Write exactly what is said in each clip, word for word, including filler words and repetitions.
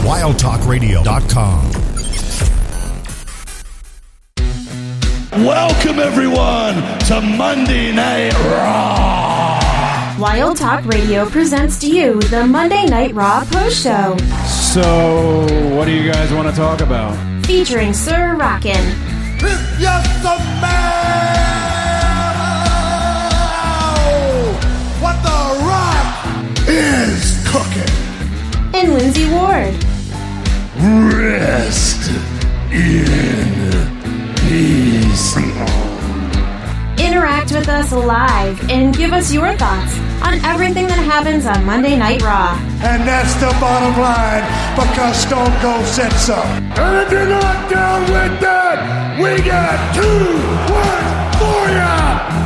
wild talk radio dot com. Welcome, everyone, to Monday Night Raw. Wild Talk Radio presents to you the Monday Night Raw Post Show. So, what do you guys want to talk about? Featuring Sir Rockin'. It's just a man. What the Rock is cooking. And Lindsay Ward. Rest in peace. Interact with us live and give us your thoughts on everything that happens on Monday Night Raw. And that's the bottom line, because Stone Cold said so. And if you're not down with that, we got two words for ya.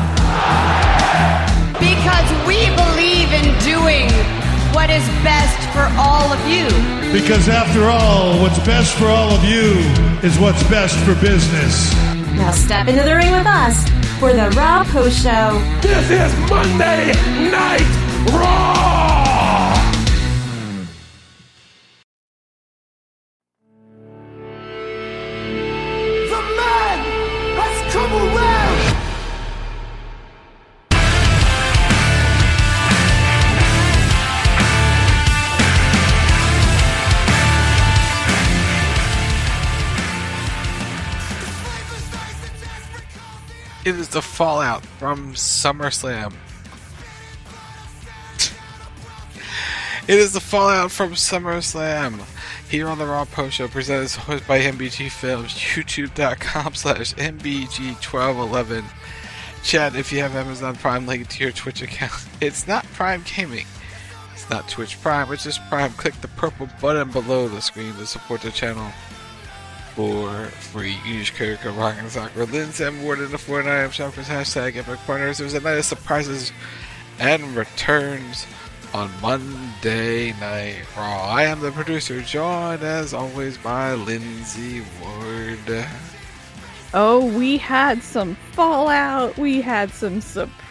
Because we believe in doing what is best for all of you. Because after all, what's best for all of you is what's best for business. Now step into the ring with us for the Raw Post Show. This is Monday Night Raw! The man has come around! It is the fallout from SummerSlam. It is the fallout from SummerSlam. Here on the Raw Post Show, presented hosted by M B G Films, YouTube.com slash MBG1211. Chat, if you have Amazon Prime, link it to your Twitch account. It's not Prime Gaming. It's not Twitch Prime, it's just Prime. Click the purple button below the screen to support the channel. For free, use code code Rock and Soccer. Lynn Sam Ward in the forty-nine M Shoppers hashtag Epic Partners. It was a night of surprises and returns on Monday Night Raw. I am the producer, joined as always by Lindsay Ward. Oh, we had some fallout. We had some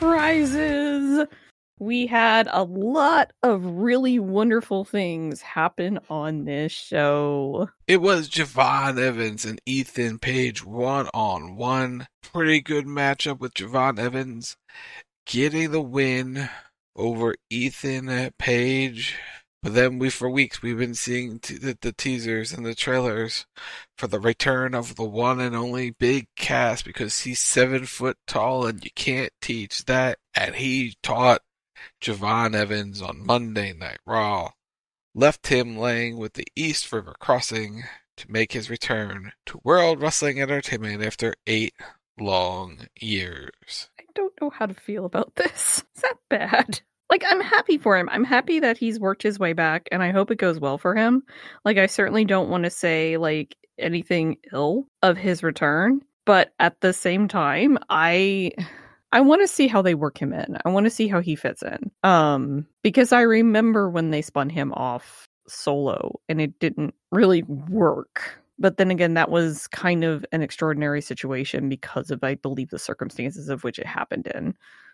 surprises. We had a lot of really wonderful things happen on this show. It was Javon Evans and Ethan Page one-on-one. Pretty good matchup with Javon Evans getting the win over Ethan Page. But then we, for weeks, we've been seeing t- the, the teasers and the trailers for the return of the one and only Big Cass, because he's seven foot tall and you can't teach that. And he taught Javon Evans on Monday Night Raw, left him laying with the East River Crossing to make his return to World Wrestling Entertainment after eight long years. I don't know how to feel about this. Is that bad? Like, I'm happy for him. I'm happy that he's worked his way back, and I hope it goes well for him. Like, I certainly don't want to say, like, anything ill of his return, but at the same time, I... I want to see how they work him in. I want to see how he fits in. Um, because I remember when they spun him off solo and it didn't really work. But then again, that was kind of an extraordinary situation because of, I believe, the circumstances of which it happened in.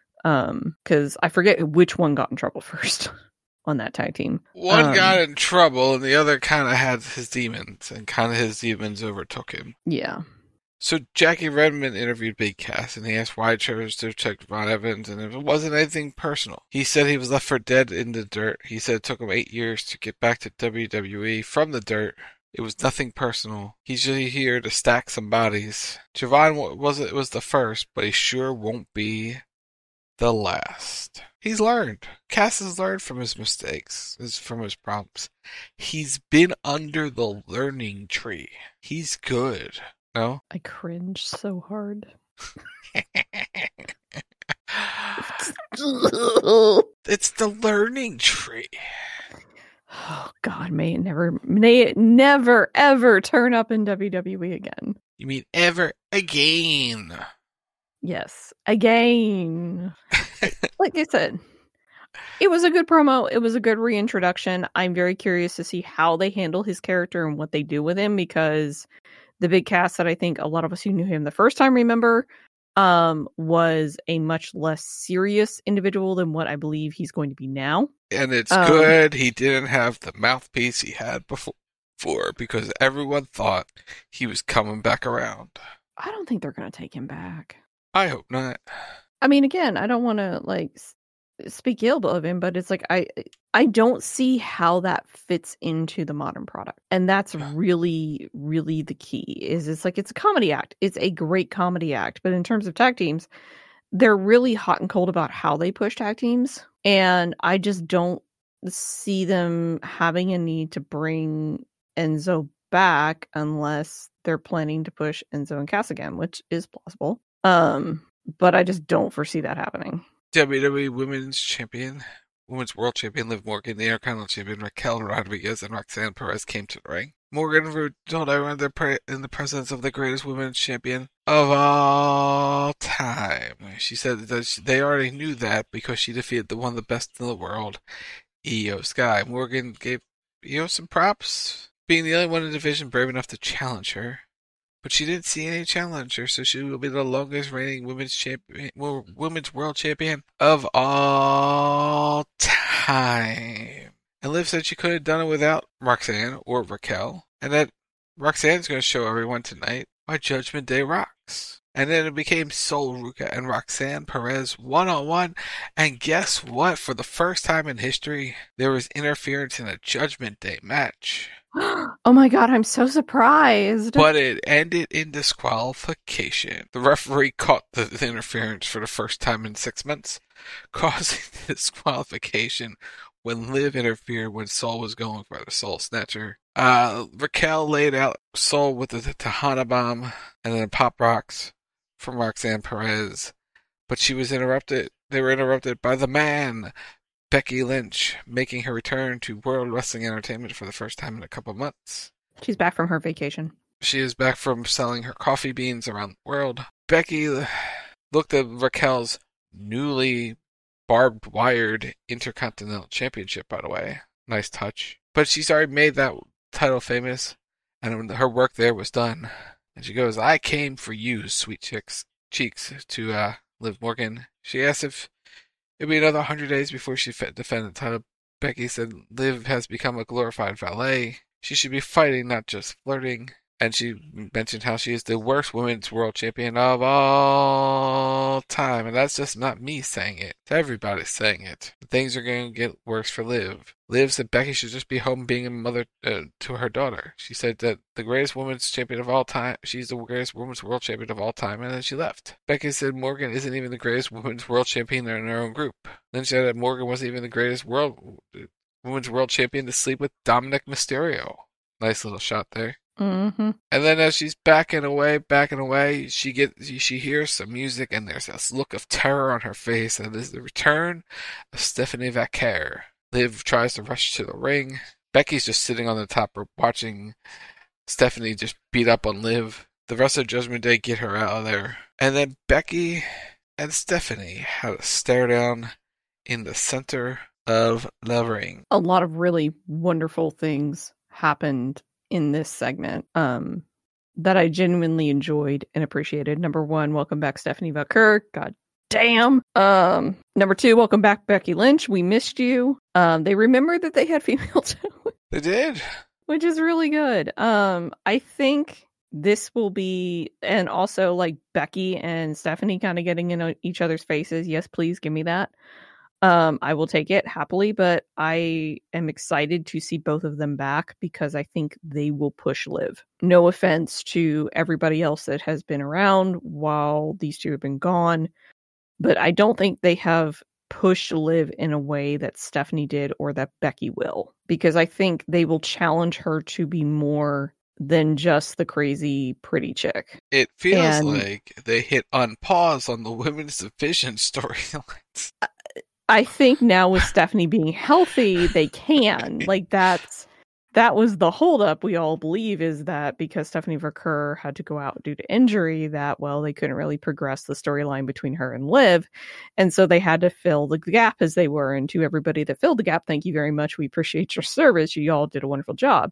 Um, because I forget which one got in trouble first on that tag team. One um, got in trouble and the other kind of had his demons, and kind of his demons overtook him. Yeah. So Jackie Redmond interviewed Big Cass, and he asked why he chose to check Javon Evans, and if it wasn't anything personal. He said he was left for dead in the dirt. He said it took him eight years to get back to W W E from the dirt. It was nothing personal. He's just here to stack some bodies. Javon wasn't was the first, but he sure won't be the last. He's learned. Cass has learned from his mistakes, from his problems. He's been under the learning tree. He's good. No? I cringe so hard. It's the learning tree. Oh God, may it never, may it never, ever turn up in W W E again. You mean ever again? Yes, again. Like I said, it was a good promo. It was a good reintroduction. I'm very curious to see how they handle his character and what they do with him, because the Big Cass that I think a lot of us who knew him the first time remember um, was a much less serious individual than what I believe he's going to be now. And it's um, good he didn't have the mouthpiece he had before. for because everyone thought he was coming back around. I don't think they're going to take him back. I hope not. I mean, again, I don't want to like s- speak ill of him, but it's like I I don't see how that fits into the modern product, and that's really really the key. Is it's like it's a comedy act. It's a great comedy act, but in terms of tag teams, they're really hot and cold about how they push tag teams, and I just don't see them having a need to bring Enzo back unless they're planning to push Enzo and Cass again, which is plausible. Um, but I just don't foresee that happening. W W E Women's Champion, Women's World Champion Liv Morgan, the Intercontinental Champion Raquel Rodriguez, and Roxanne Perez came to the ring. Morgan told everyone they're pre- in the presence of the greatest women's champion of all time. She said that she, they already knew that because she defeated the one of the best in the world, Io Sky. Morgan gave Io some props, being the only one in the division brave enough to challenge her. But she didn't see any challenger, so she will be the longest reigning women's champion, women's world champion of all time. And Liv said she could have done it without Roxanne or Raquel, and that Roxanne's going to show everyone tonight why Judgment Day rocks. And then it became Sol Ruca and Roxanne Perez one-on-one, and guess what? For the first time in history, there was interference in a Judgment Day match. Oh my god, I'm so surprised. But it ended in disqualification. The referee caught the, the interference for the first time in six months, causing disqualification when Liv interfered when Sol was going for the Soul Snatcher. Uh, Raquel laid out Sol with the, the Tejana Bomb and then Pop Rocks from Roxanne Perez, but she was interrupted. They were interrupted by the man, Becky Lynch, making her return to World Wrestling Entertainment for the first time in a couple months. She's back from her vacation. She is back from selling her coffee beans around the world. Becky looked at Raquel's newly barbed wired Intercontinental Championship, by the way. Nice touch. But she's already made that title famous, and her work there was done. And she goes, I came for you, sweet chicks, cheeks, to uh, Liv Morgan. She asked if it'd be another one hundred days before she defended the title. Becky said Liv has become a glorified valet. She should be fighting, not just flirting. And she mentioned how she is the worst women's world champion of all time. And that's just not me saying it. Everybody's saying it. Things are going to get worse for Liv. Liv said Becky should just be home being a mother uh, to her daughter. She said that the greatest women's champion of all time, she's the greatest women's world champion of all time, and then she left. Becky said Morgan isn't even the greatest women's world champion in her own group. Then she said that Morgan wasn't even the greatest world women's world champion to sleep with Dominic Mysterio. Nice little shot there. Mm-hmm. And then as she's backing away, backing away, she gets she hears some music, and there's this look of terror on her face, and this is the return of Stephanie Vaquer. Liv tries to rush to the ring. Becky's just sitting on the top rope watching Stephanie just beat up on Liv. The rest of Judgment Day get her out of there. And then Becky and Stephanie had a stare down in the center of the ring. A lot of really wonderful things happened in this segment um, that I genuinely enjoyed and appreciated. Number one, welcome back Stephanie Vaquer. God damn. Um, number two, welcome back Becky Lynch. We missed you. Um, they remembered that they had female talent. They did. Which is really good. Um, I think this will be, and also like Becky and Stephanie kind of getting in each other's faces. Yes, please give me that. Um, I will take it happily, but I am excited to see both of them back because I think they will push Liv. No offense to everybody else that has been around while these two have been gone, but I don't think they have pushed Liv in a way that Stephanie did or that Becky will, because I think they will challenge her to be more than just the crazy pretty chick. It feels and, like they hit on pause on the women's division storylines. I think now with Stephanie being healthy, they can. Like, that's that was the holdup, we all believe, is that because Stephanie Vaquer had to go out due to injury, that, well, they couldn't really progress the storyline between her and Liv. And so they had to fill the gap as they were. And to everybody that filled the gap, thank you very much. We appreciate your service. You all did a wonderful job.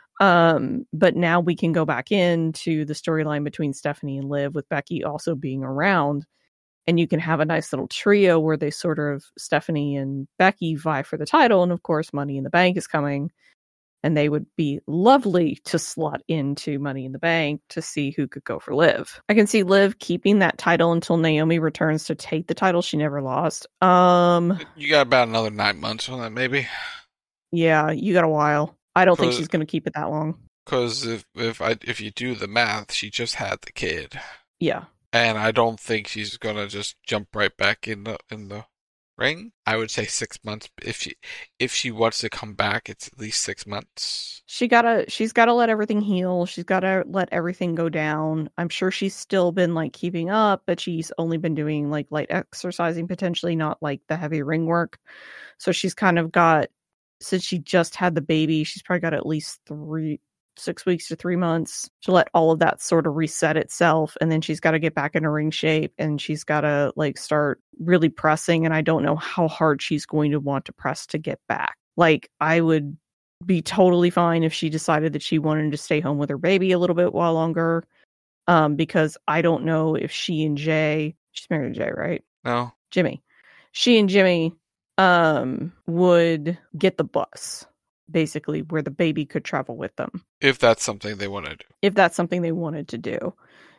Um, but now we can go back into the storyline between Stephanie and Liv, with Becky also being around. And you can have a nice little trio where they sort of, Stephanie and Becky vie for the title. And of course, Money in the Bank is coming. And they would be lovely to slot into Money in the Bank to see who could go for Liv. I can see Liv keeping that title until Naomi returns to take the title she never lost. Um, You got about another nine months on that, maybe? Yeah, you got a while. I don't think she's going to keep it that long. Because if if I if you do the math, she just had the kid. Yeah. And I don't think she's going to just jump right back in the in the ring. I would say six months. If she if she wants to come back, it's at least six months. She gotta she's gotta let everything heal. She's gotta let everything go down. I'm sure she's still been like keeping up, but she's only been doing like light exercising, potentially not like the heavy ring work. So she's kind of got, since she just had the baby, she's probably got at least three six weeks to three months to let all of that sort of reset itself. And then she's got to get back into ring shape, and she's got to like start really pressing. And I don't know how hard she's going to want to press to get back. Like, I would be totally fine if she decided that she wanted to stay home with her baby a little bit while longer. Um, because I don't know if she and Jay, she's married to Jay, right? No. Jimmy. She and Jimmy um, would get the bus, basically, where the baby could travel with them. If that's something they want to do. If that's something they wanted to do.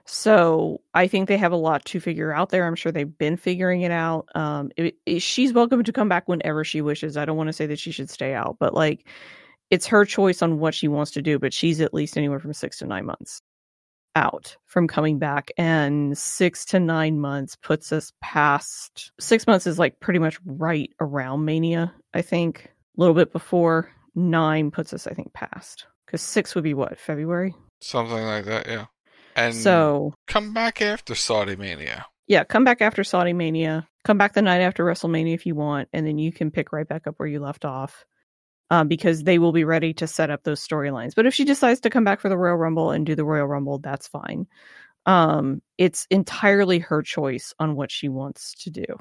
So I think they have a lot to figure out there. I'm sure they've been figuring it out. Um, it, it, she's welcome to come back whenever she wishes. I don't want to say that she should stay out, but like, it's her choice on what she wants to do, but she's at least anywhere from six to nine months out from coming back. And six to nine months puts us past, six months is like pretty much right around Mania, I think. A little bit before. Nine puts us, I think, past. Because six would be what, February? Something like that, yeah. And so come back after Saudi Mania. Yeah, come back after Saudi Mania. Come back the night after WrestleMania if you want, and then you can pick right back up where you left off. Um, because they will be ready to set up those storylines. But if she decides to come back for the Royal Rumble and do the Royal Rumble, that's fine. Um, it's entirely her choice on what she wants to do.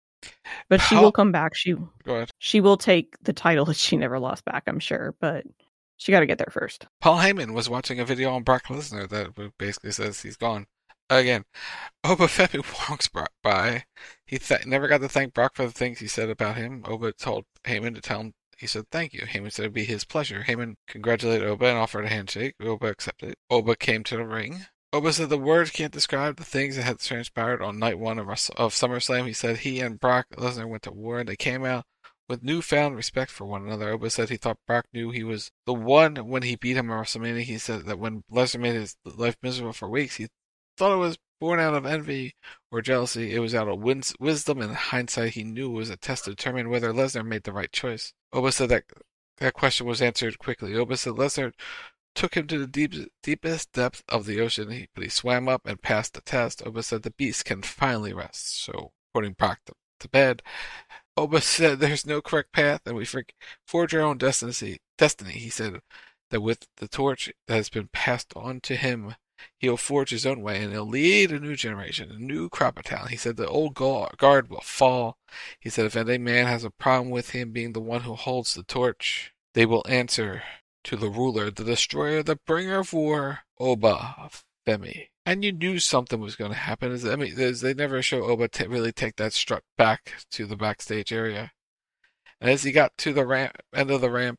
But she How- will come back. She Go ahead. she will take the title that she never lost back, I'm sure. But she got to get there first. Paul Heyman was watching a video on Brock Lesnar that basically says he's gone. Again, Oba Femi walks by. He th- never got to thank Brock for the things he said about him. Oba told Heyman to tell him, he said thank you. Heyman said it'd be his pleasure. Heyman congratulated Oba and offered a handshake. Oba accepted. Oba came to the ring. Oba said the words can't describe the things that had transpired on night one of, Russell- of SummerSlam. He said he and Brock Lesnar went to war and they came out with newfound respect for one another. Oba said he thought Brock knew he was the one when he beat him at WrestleMania. He said that when Lesnar made his life miserable for weeks, he thought it was born out of envy or jealousy. It was out of wins- wisdom and hindsight. He knew it was a test to determine whether Lesnar made the right choice. Oba said that that question was answered quickly. Oba said Lesnar took him to the deep, deepest depth of the ocean, he, but he swam up and passed the test. Oba said the beast can finally rest. So, putting Brock to, to bed, Oba said there's no correct path and we forge our own destiny. Destiny. He said that with the torch that has been passed on to him, he'll forge his own way and he'll lead a new generation, a new crop of talent. He said the old guard will fall. He said if any man has a problem with him being the one who holds the torch, they will answer to the ruler, the destroyer, the bringer of war, Oba Femi. And you knew something was going to happen. I mean, they never show Oba t- really take that strut back to the backstage area. And as he got to the ramp, end of the ramp,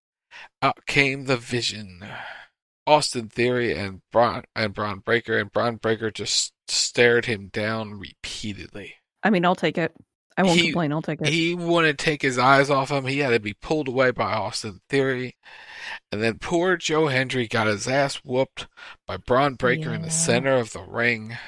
out came the Vision. Austin Theory and Braun and Braun Breaker, and Braun Breaker just stared him down repeatedly. I mean, I'll take it. I won't He- complain. I'll take it. He wouldn't take his eyes off him. He had to be pulled away by Austin Theory. And then poor Joe Hendry got his ass whooped by Braun Breaker in the Yeah. center of the ring.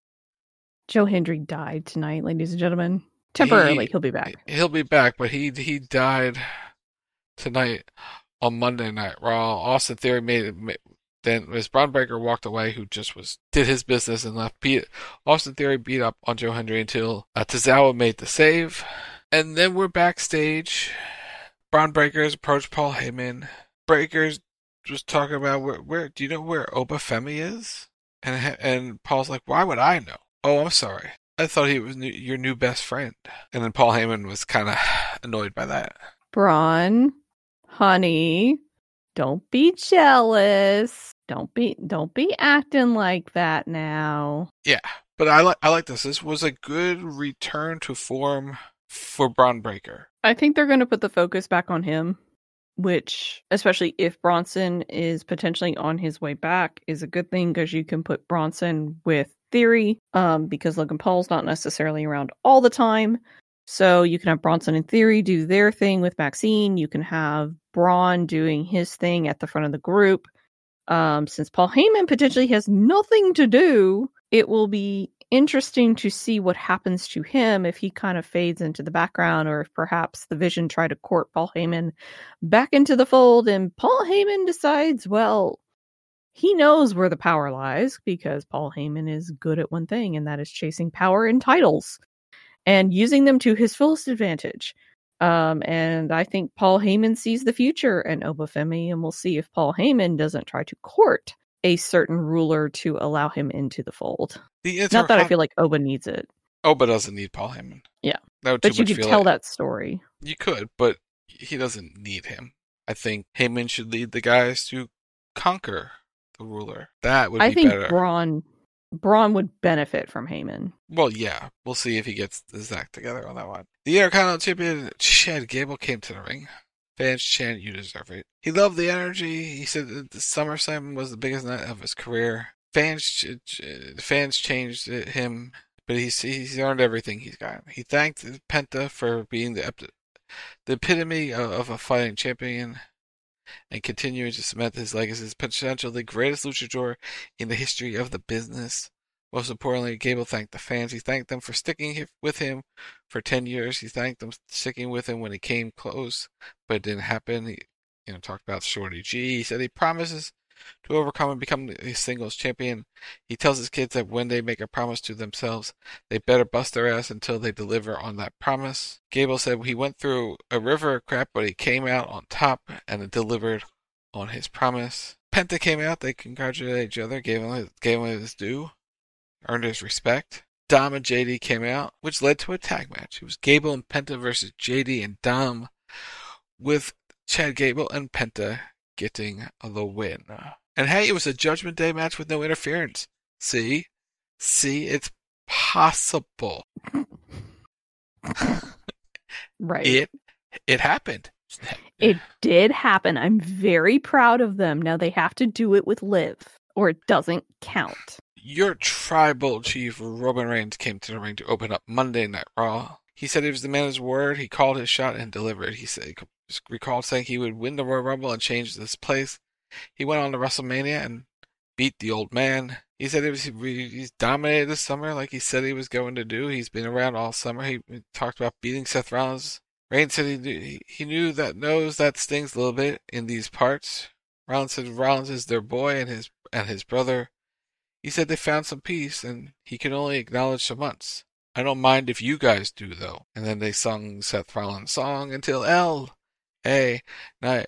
Joe Hendry died tonight, ladies and gentlemen. Temporarily, He- he'll be back. He'll be back, but he he died tonight on Monday Night Raw. Austin Theory made it. ma- Then as Braun Breaker walked away, who just was did his business and left. Beat Austin Theory beat up on Joe Hendry until uh, Tozawa made the save, and then we're backstage. Braun Breaker's approached Paul Heyman. Breaker's was talking about where, where do you know where Oba Femi is? And and Paul's like, why would I know? Oh, I'm sorry. I thought he was new, your new best friend. And then Paul Heyman was kind of annoyed by that. Braun, honey, don't be jealous. Don't be don't be acting like that now. Yeah, but I like I like this. This was a good return to form for Braun Breaker. I think they're going to put the focus back on him which, especially if Bronson is potentially on his way back, is a good thing because you can put Bronson with Theory, um, because Logan Paul's not necessarily around all the time. So you can have Bronson and Theory do their thing with Maxine. You can have Braun doing his thing at the front of the group. Um, since Paul Heyman potentially has nothing to do, it will be interesting to see what happens to him if he kind of fades into the background, or if perhaps the Vision try to court Paul Heyman back into the fold, and Paul Heyman decides, well, he knows where the power lies, because Paul Heyman is good at one thing, and that is chasing power and titles and using them to his fullest advantage. Um, and I think Paul Heyman sees the future in Oba Femi, and we'll see if Paul Heyman doesn't try to court a certain ruler to allow him into the fold. The inter- Not that I feel like Oba needs it. Oba doesn't need Paul Heyman. Yeah. That would But too you much could feel tell like- that story. You could, but he doesn't need him. I think Heyman should lead the guys to conquer the ruler. That would be I think better. Braun, Braun would benefit from Heyman. Well, yeah. We'll see if he gets his act together on that one. The Intercontinental Champion, Chad Gable, came to the ring. Fans chant, "You deserve it." He loved the energy. He said that the SummerSlam was the biggest night of his career. Fans fans changed him, but he's, he's earned everything he's got. He thanked Penta for being the, the epitome of, of a fighting champion and continuing to cement his legacy as potentially the greatest luchador in the history of the business. Most importantly, Gable thanked the fans. He thanked them for sticking with him for ten years. He thanked them for sticking with him when he came close, but it didn't happen. He you know, talked about Shorty G. He said he promises to overcome and become a singles champion. He tells his kids that when they make a promise to themselves, they better bust their ass until they deliver on that promise. Gable said he went through a river of crap, but he came out on top and delivered on his promise. Penta came out. They congratulated each other, gave him, gave him his due, earned his respect. Dom and J D came out, which led to a tag match. It was Gable and Penta versus J D and Dom, with Chad Gable and Penta getting the win. And hey, it was a Judgment Day match with no interference. See? See? It's possible. Right. It it happened. It did happen. I'm very proud of them. Now they have to do it with Liv, or it doesn't count. Your tribal chief, Roman Reigns, came to the ring to open up Monday Night Raw. He said he was the man of his word. He called his shot and delivered. He said, he recalled saying he would win the Royal Rumble and change this place. He went on to WrestleMania and beat the old man. He said he was, he's dominated this summer like he said he was going to do. He's been around all summer. He, he talked about beating Seth Rollins. Reigns said he knew, he knew that knows that stings a little bit in these parts. Rollins said Rollins is their boy and his and his brother. He said they found some peace and he can only acknowledge so much. I don't mind if you guys do, though. And then they sung Seth Rollins' song until L A Knight,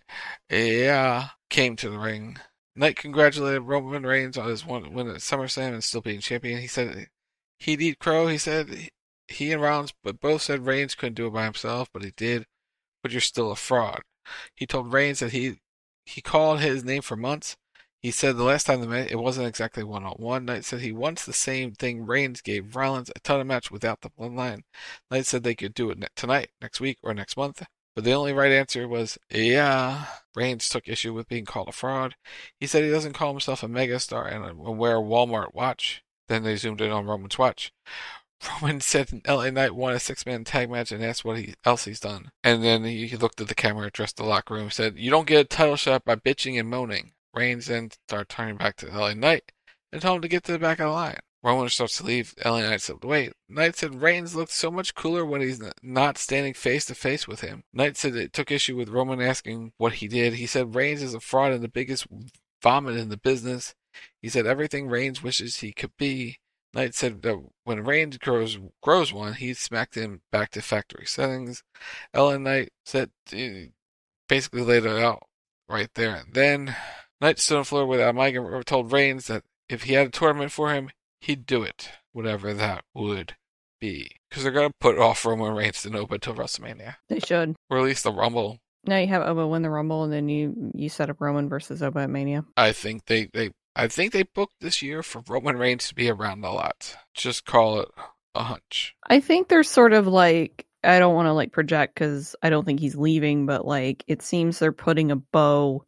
yeah, came to the ring. Knight congratulated Roman Reigns on his one win at SummerSlam and still being champion. He said he'd eat crow. He said he and Rollins but both said Reigns couldn't do it by himself, but he did. But you're still a fraud. He told Reigns that he he called his name for months. He said the last time they met, it wasn't exactly one-on-one. Knight said he wants the same thing Reigns gave Rollins, a title match without the bloodline. Knight said they could do it tonight, next week, or next month. But the only right answer was, yeah. Reigns took issue with being called a fraud. He said he doesn't call himself a megastar and will wear a Walmart watch. Then they zoomed in on Roman's watch. Roman said L A Knight won a six-man tag match and asked what he, else he's done. And then he, he looked at the camera, addressed the locker room, said, you don't get a title shot by bitching and moaning. Reigns then started turning back to L A Knight and told him to get to the back of the line. Roman starts to leave. L A Knight said, wait. Knight said Reigns looked so much cooler when he's not standing face to face with him. Knight said it took issue with Roman asking what he did. He said Reigns is a fraud and the biggest vomit in the business. He said everything Reigns wishes he could be. Knight said that when Reigns grows grows one, he smacked him back to factory settings. L A Knight said, basically laid it out right there and then. Knight stood on the floor with a mic and told Reigns that if he had a tournament for him, he'd do it, whatever that would be. Because they're going to put off Roman Reigns to Oba until WrestleMania. They should. Or at least the Rumble. Now you have Oba win the Rumble, and then you, you set up Roman versus Oba at Mania. I think they, they I think they booked this year for Roman Reigns to be around a lot. Just call it a hunch. I think they're sort of like I don't want to like project because I don't think he's leaving, but like it seems they're putting a bow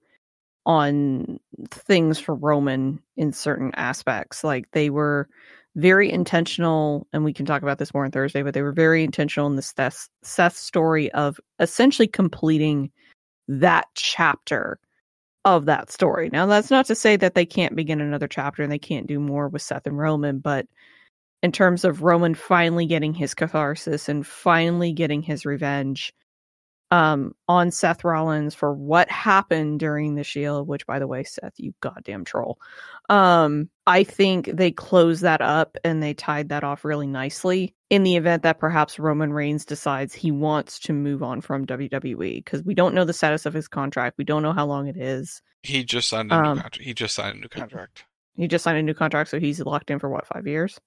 on things for Roman in certain aspects. Like they were very intentional, and we can talk about this more on Thursday, but they were very intentional in the Seth, Seth story of essentially completing that chapter of that story. Now, that's not to say that they can't begin another chapter and they can't do more with Seth and Roman, but in terms of Roman finally getting his catharsis and finally getting his revenge um, on Seth Rollins for what happened during the Shield, which, by the way, Seth, you goddamn troll. Um, I think they closed that up and they tied that off really nicely in the event that perhaps Roman Reigns decides he wants to move on from W W E, because we don't know the status of his contract. We don't know how long it is. He just signed a Um, new contract. He just signed a new contract. He just signed a new contract, so he's locked in for what, five years?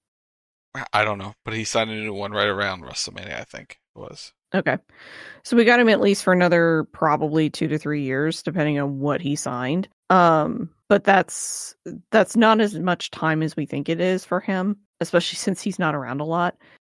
I don't know, but he signed a new one right around WrestleMania, I think it was. Okay. So we got him at least for another probably two to three years, depending on what he signed. Um, but that's that's not as much time as we think it is for him, especially since he's not around a lot.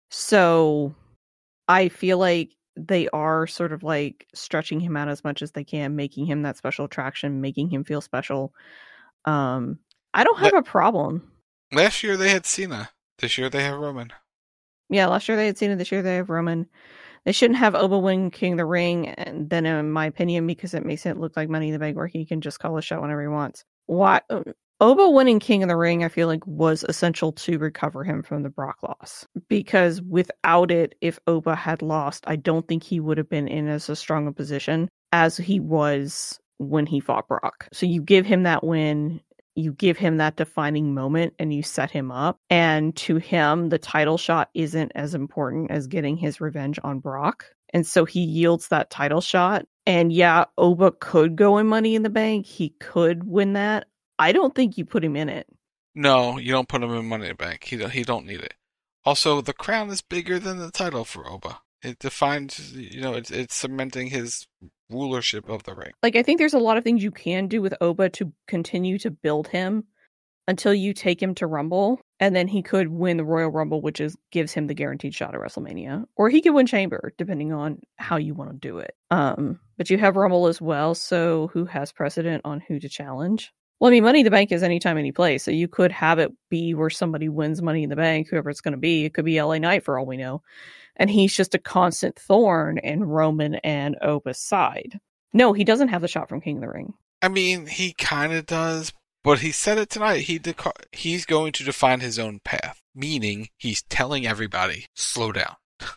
So I feel like they are sort of like stretching him out as much as they can, making him that special attraction, making him feel special. Um, I don't have La- a problem. Last year they had Cena. This year they have Roman. Yeah, last year they had Cena. This year they have Roman. They shouldn't have Oba win King of the Ring, and then in my opinion, because it makes it look like Money in the Bank where he can just call a shot whenever he wants. Why Oba winning King of the Ring, I feel like, was essential to recover him from the Brock loss. Because without it, if Oba had lost, I don't think he would have been in as a strong a position as he was when he fought Brock. So you give him that win, you give him that defining moment, and you set him up. And to him, the title shot isn't as important as getting his revenge on Brock. And so he yields that title shot. And yeah, Oba could go in Money in the Bank. He could win that. I don't think you put him in it. No, you don't put him in Money in the Bank. He don't, he don't need it. Also, the crown is bigger than the title for Oba. It defines, you know, it's, it's cementing his rulership of the ring. Like, I think there's a lot of things you can do with Oba to continue to build him until you take him to Rumble, and then he could win the Royal Rumble, which is gives him the guaranteed shot at WrestleMania, or he could win Chamber, depending on how you want to do it. Um, but you have Rumble as well, so who has precedent on who to challenge? Well, I mean, Money in the Bank is anytime, any place, so you could have it be where somebody wins Money in the Bank, whoever it's going to be. It could be L A Knight for all we know. And he's just a constant thorn in Roman and Oba's side. No, he doesn't have the shot from King of the Ring. I mean, he kind of does, but he said it tonight. He deca- He's going to define his own path, meaning he's telling everybody, slow down.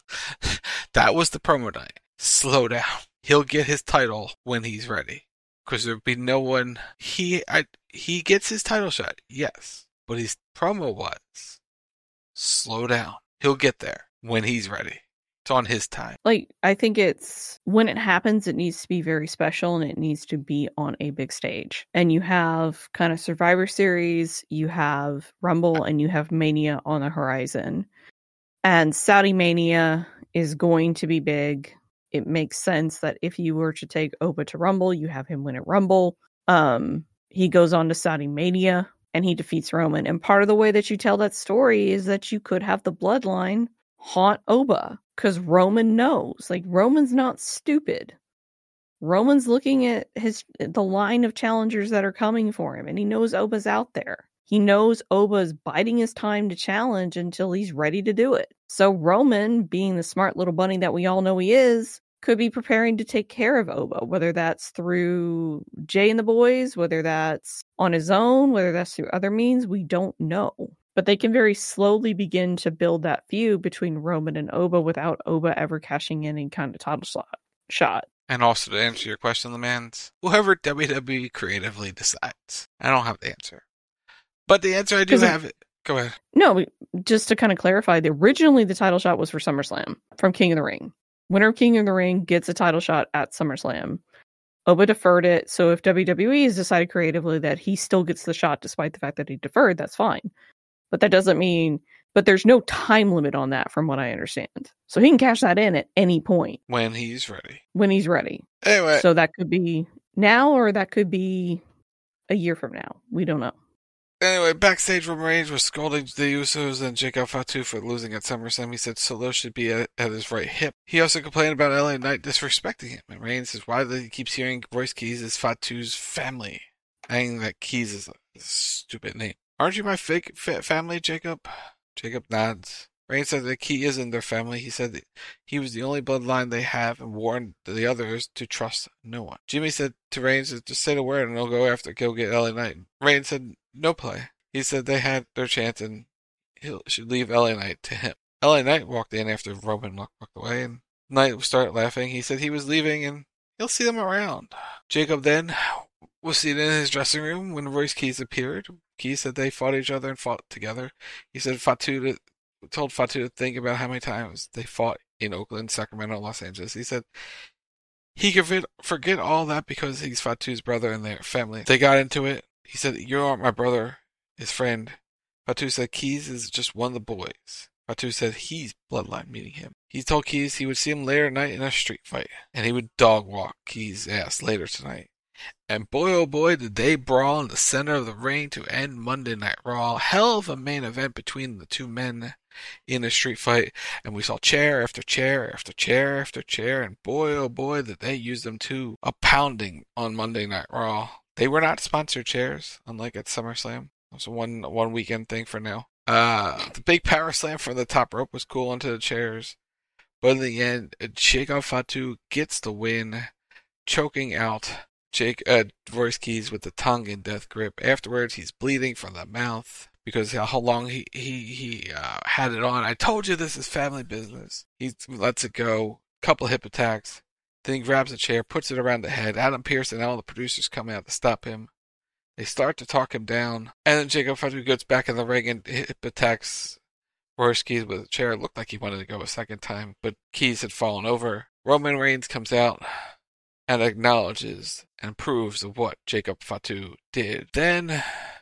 That was the promo night. Slow down. He'll get his title when he's ready. Because there'd be no one... He I, he gets his title shot, yes. But his promo was, slow down. He'll get there when he's ready. It's on his time. Like, I think it's... When it happens, it needs to be very special, and it needs to be on a big stage. And you have kind of Survivor Series, you have Rumble, and you have Mania on the horizon. And Saudi Mania is going to be big. It makes sense that if you were to take Oba to Rumble, you have him win at Rumble. Um, he goes on to Saudi Mania, and he defeats Roman. And part of the way that you tell that story is that you could have the bloodline haunt Oba, because Roman knows. Like, Roman's not stupid. Roman's looking at his the line of challengers that are coming for him, and he knows Oba's out there. He knows Oba's biding his time to challenge until he's ready to do it. So Roman, being the smart little bunny that we all know he is, could be preparing to take care of Oba, whether that's through Jay and the boys, whether that's on his own, whether that's through other means, we don't know. But they can very slowly begin to build that feud between Roman and Oba without Oba ever cashing in any kind of title slot, shot. And also, to answer your question, Lamans, whoever W W E creatively decides. I don't have the answer. But the answer I do have it. Go ahead. No, just to kind of clarify, the, originally the title shot was for SummerSlam from King of the Ring. Winner of King of the Ring gets a title shot at SummerSlam. Oba deferred it, so if W W E has decided creatively that he still gets the shot despite the fact that he deferred, that's fine. But that doesn't mean... But there's no time limit on that, from what I understand. So he can cash that in at any point. When he's ready. When he's ready. Anyway. So that could be now, or that could be a year from now. We don't know. Anyway, backstage, Roman Reigns was scolding the Usos and Jacob Fatu for losing at SummerSlam. He said Solo should be at, at his right hip. He also complained about L A Knight disrespecting him. And Reigns says why he keeps hearing Royce Keys is Fatu's family. Adding that Keys is a stupid name. Aren't you my fake family, Jacob? Jacob nods. Reigns said that Key is in their family. He said that he was the only bloodline they have and warned the others to trust no one. Jimmy said to Reigns, just say the word and they'll go after, go get L A Knight. Reigns said no play. He said they had their chance and he should leave L A Knight to him. L A Knight walked in after Roman walked away and Knight started laughing. He said he was leaving and he'll see them around. Jacob then was seen in his dressing room when Royce Keys appeared. Keys said they fought each other and fought together. He said Fatu to, told Fatu to think about how many times they fought in Oakland, Sacramento, Los Angeles. He said he could forget all that because he's Fatu's brother and their family. They got into it. He said, you aren't my brother, his friend. Fatu said Keys is just one of the boys. Fatu said he's bloodline, meeting him. He told Keys he would see him later tonight in a street fight, and he would dog walk Keys' ass later tonight. And boy oh boy did they brawl in the center of the ring to end Monday Night Raw. Hell of a main event between the two men in a street fight. And we saw chair after chair after chair after chair. And boy oh boy did they use them too. A pounding on Monday Night Raw. They were not sponsored chairs, unlike at SummerSlam. It was a one, one weekend thing for now. Uh, the big power slam from the top rope was cool onto the chairs. But in the end, Jacob Fatu gets the win, choking out Jake, uh, Royce Keys with the tongue in death grip. Afterwards, he's bleeding from the mouth because how long he he he uh, had it on. I told you this is family business. He lets it go. Couple hip attacks. Then he grabs a chair, puts it around the head. Adam Pearce and all the producers come out to stop him. They start to talk him down, and then Jacob Fatu gets back in the ring and hip attacks Royce Keys with a chair. It looked like he wanted to go a second time, but Keys had fallen over. Roman Reigns comes out and acknowledges and proves of what Jacob Fatu did. Then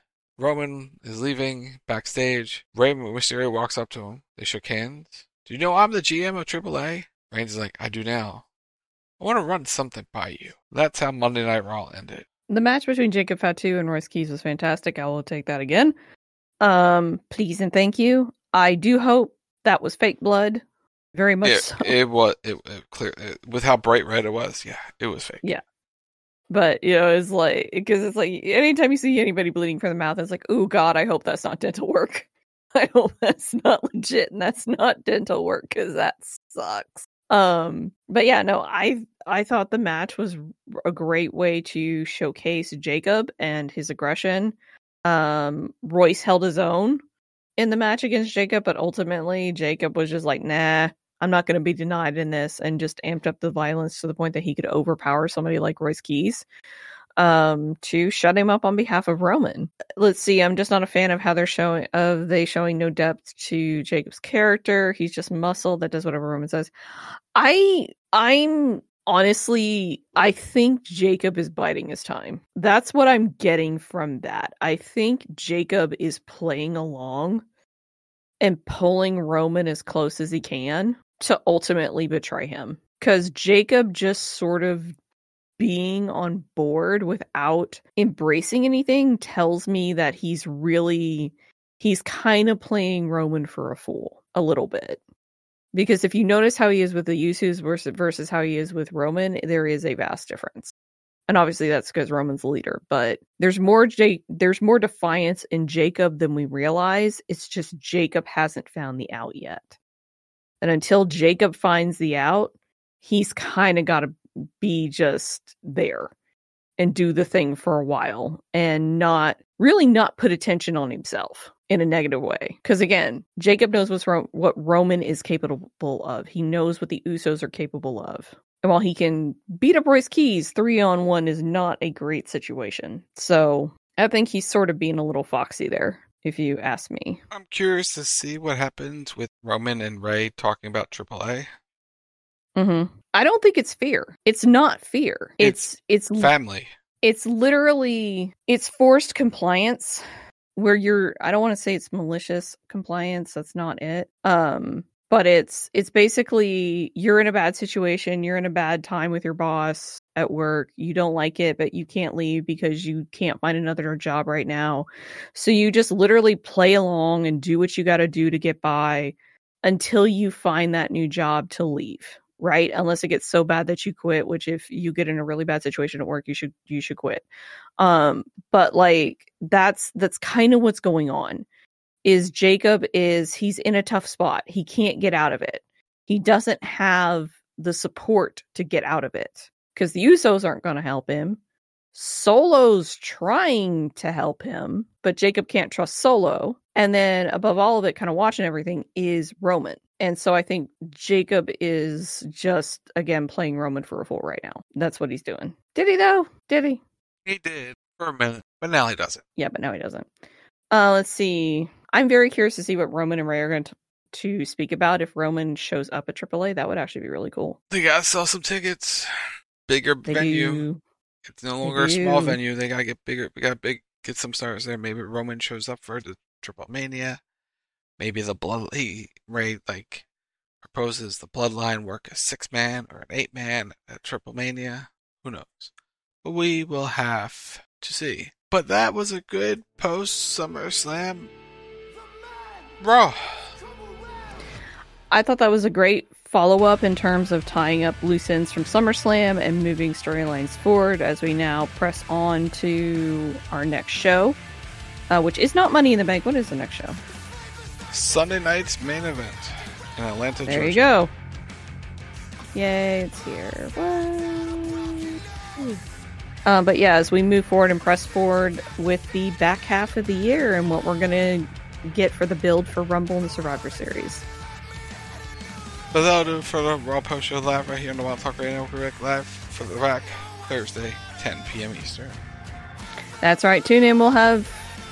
Roman is leaving backstage. Rey Mysterio walks up to him. They shook hands. Do you know I'm the G M of triple A? Reigns is like, I do now. I want to run something by you. That's how Monday Night Raw ended. The match between Jacob Fatu and Royce Keys was fantastic. I will take that again. Um, please and thank you. I do hope that was fake blood. Very much it, so. It was it, it clear it, with how bright red it was. Yeah, it was fake. Yeah, but you know, it's like because it's like anytime you see anybody bleeding from the mouth, it's like, oh God, I hope that's not dental work. I hope that's not legit and that's not dental work because that sucks. Um, but yeah, no, I I thought the match was a great way to showcase Jacob and his aggression. Um, Royce held his own in the match against Jacob, but ultimately Jacob was just like, nah. I'm not going to be denied in this, and just amped up the violence to the point that he could overpower somebody like Royce Keys um, to shut him up on behalf of Roman. Let's see. I'm just not a fan of how they're showing of they showing no depth to Jacob's character. He's just muscle that does whatever Roman says. I I'm honestly I think Jacob is biding his time. That's what I'm getting from that. I think Jacob is playing along and pulling Roman as close as he can to ultimately betray him. Because Jacob just sort of being on board without embracing anything tells me that he's really, he's kind of playing Roman for a fool a little bit. Because if you notice how he is with the Usos versus, versus how he is with Roman, there is a vast difference. And obviously that's because Roman's the leader, but there's more J- there's more defiance in Jacob than we realize. It's just Jacob hasn't found the out yet. And until Jacob finds the out, he's kind of got to be just there and do the thing for a while and not really not put attention on himself in a negative way. Because again, Jacob knows what's Ro- what Roman is capable of. He knows what the Usos are capable of. And while he can beat up Royce Keys, three on one is not a great situation. So I think he's sort of being a little foxy there, if you ask me. I'm curious to see what happens with Roman and Rey talking about triple A. Mm-hmm. I don't think it's fear. It's not fear. It's it's, it's family. It's literally it's forced compliance where you're. I don't want to say it's malicious compliance. That's not it. Um, But it's it's basically you're in a bad situation, you're in a bad time with your boss at work, you don't like it, but you can't leave because you can't find another job right now. So you just literally play along and do what you got to do to get by until you find that new job to leave, right? Unless it gets so bad that you quit, which if you get in a really bad situation at work, you should you should quit. Um, but like that's that's kind of what's going on. Is Jacob is he's in a tough spot. He can't get out of it. He doesn't have the support to get out of it because the Usos aren't going to help him. Solo's trying to help him, but Jacob can't trust Solo. And then above all of it, kind of watching everything is Roman. And so I think Jacob is just, again, playing Roman for a fool right now. That's what he's doing. Did he though? Did he? He did for a minute, but now he doesn't. Yeah, but now he doesn't. Uh, let's see. I'm very curious to see what Roman and Ray are going to, to speak about. If Roman shows up at triple A, that would actually be really cool. They gotta sell some tickets. Bigger They venue. do. It's no longer a They small do. venue. They gotta get bigger. We gotta big get some stars there. Maybe Roman shows up for the Triple Mania. Maybe the blood. He Ray like proposes the Bloodline work a six man or an eight man at Triple Mania. Who knows? But we will have to see. But that was a good post SummerSlam Raw. I thought that was a great follow-up in terms of tying up loose ends from SummerSlam and moving storylines forward as we now press on to our next show, uh, which is not Money in the Bank. What is the next show? Sunday night's main event in Atlanta, There Georgia. you go. Yay, it's here. Woo. Uh, but yeah, as we move forward and press forward with the back half of the year and what we're going to get for the build for Rumble and the Survivor Series. But that'll do it for the Raw Post Show live right here on the Wild Talk Radio Network live for the rack Thursday, ten p.m. Eastern. That's right. Tune in. We'll have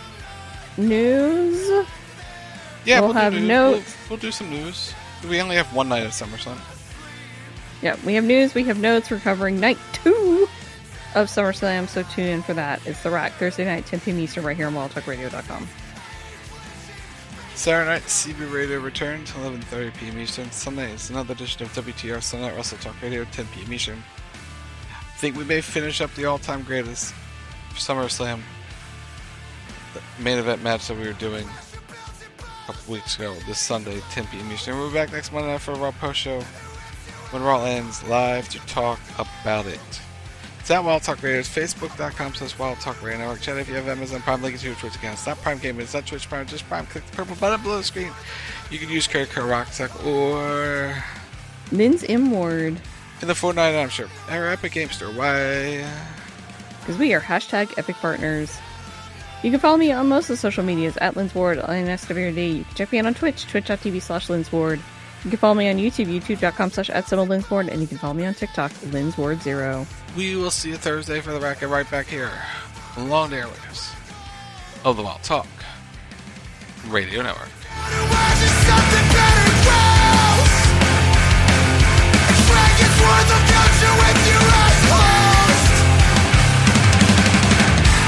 news. Yeah, We'll we'll, have do news. notes. We'll, we'll do some news. We only have one night at SummerSlam. Yeah, we have news. We have notes. We're covering night two of SummerSlam, so tune in for that. It's The Rack, Thursday night, ten p.m. Eastern, right here on wild talk radio dot com. Saturday night, C B Radio returns, eleven thirty p.m. Eastern. Sunday is another edition of W T R Sunday Night Wrestle Talk Radio, ten p.m. Eastern. I think we may finish up the all-time greatest for SummerSlam, the main event match that we were doing a couple weeks ago, this Sunday, ten p.m. Eastern. We'll be back next Monday night for a Raw Post Show when Raw ends, live to talk about it. It's at Wild Talk Radio. It's Facebook.com slash Wild Talk Radio Network. Chat if you have Amazon Prime, link it to your Twitch account. It's not Prime Gaming. It's not Twitch Prime. Just Prime. Click the purple button below the screen. You can use credit card Rocksack or Lynn's M Ward. in the four ninety-nine shop. Our Epic Game Store. Why? Because we are hashtag Epic Partners. You can follow me on most of the social medias at Lynn's Ward, L N S W R D. You can check me out on Twitch, twitch.tv slash Lynn's Ward. You can follow me on YouTube, youtube.com slash at Lynn's Ward, and you can follow me on TikTok, Lynn's Ward Zero. We will see you Thursday for the racket right back here along the airwaves of the Wild Talk Radio Network.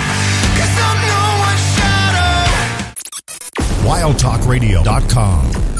wild talk radio dot com